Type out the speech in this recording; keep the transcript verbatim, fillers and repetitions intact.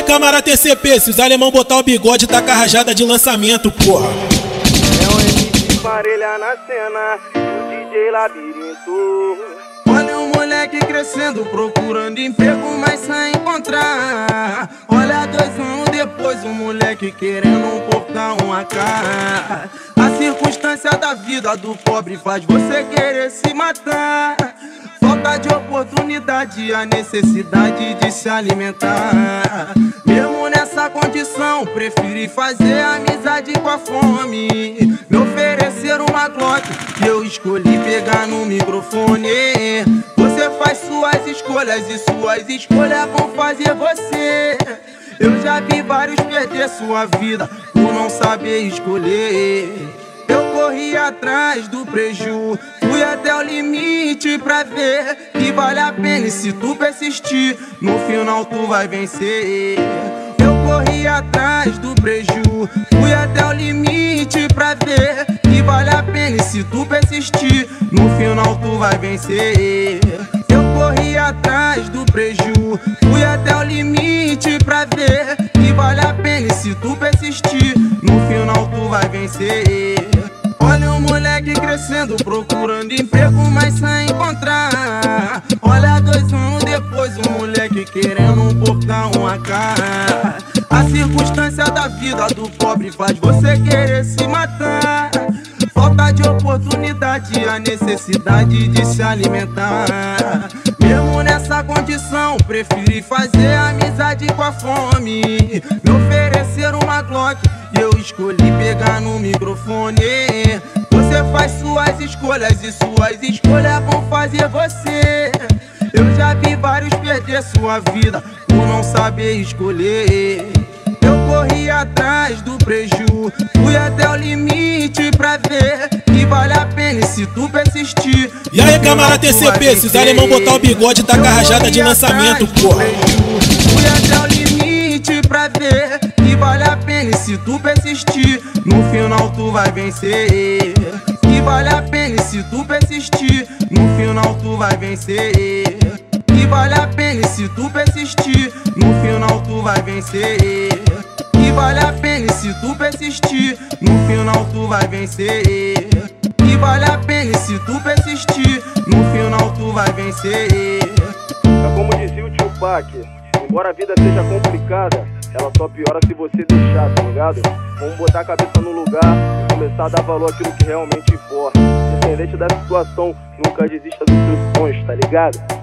Câmara T C P, se os alemão botar o bigode, tá com a rajada de lançamento, porra. É o M C Parelha na cena, o D J Labirinto. Olha um moleque crescendo, procurando emprego, mas sem encontrar. Olha dois anos depois, um moleque querendo um portão, uma cara. A circunstância da vida do pobre faz você querer se matar. Falta de oportunidade, a necessidade de se alimentar. Mesmo nessa condição, preferi fazer amizade com a fome. Me oferecer uma Glock que eu escolhi pegar no microfone. Você faz suas escolhas e suas escolhas vão fazer você. Eu já vi vários perder sua vida por não saber escolher. Eu corri atrás do preju, fui até o limite pra ver que vale a pena, e se tu persistir, no final tu vai vencer. Eu corri atrás do preju, fui até o limite pra ver que vale a pena, e se tu persistir, no final tu vai vencer. Eu corri atrás do preju, fui até o limite pra ver que vale a pena, e se tu persistir, no final tu vai vencer. Olha um moleque crescendo, procurando emprego, mas sem encontrar. Olha dois anos depois, um moleque querendo um portão, uma cara. A circunstância da vida do pobre faz você querer se matar. Falta de oportunidade, a necessidade de se alimentar. Mesmo nessa condição, preferi fazer amizade com a fome. Me oferecer uma Glock e eu escolhi pegar no microfone. Você faz suas escolhas e suas escolhas vão fazer você. Eu já vi vários perder sua vida por não saber escolher. Eu corri atrás do preju, fui até o limite pra ver que vale a pena, e se tu persistir. E aí, Câmara T C P, se os alemão botar o bigode, tá com a rajada de lançamento, porra. Fui até o limite pra ver que vale a pena, e se tu persistir, no final tu vai vencer. Que vale a pena, e se tu persistir, no final tu vai vencer. Que vale a pena, e se tu persistir, no final tu vai vencer. Que vale a pena, e se tu persistir, no final tu vai vencer. Que vale a pena, e se tu persistir, no final tu vai vencer. É como dizia o Tupac, embora a vida seja complicada, ela só piora se você deixar, tá ligado? Vamos botar a cabeça no lugar e começar a dar valor àquilo que realmente importa. Independente da situação, nunca desista dos seus sonhos, tá ligado?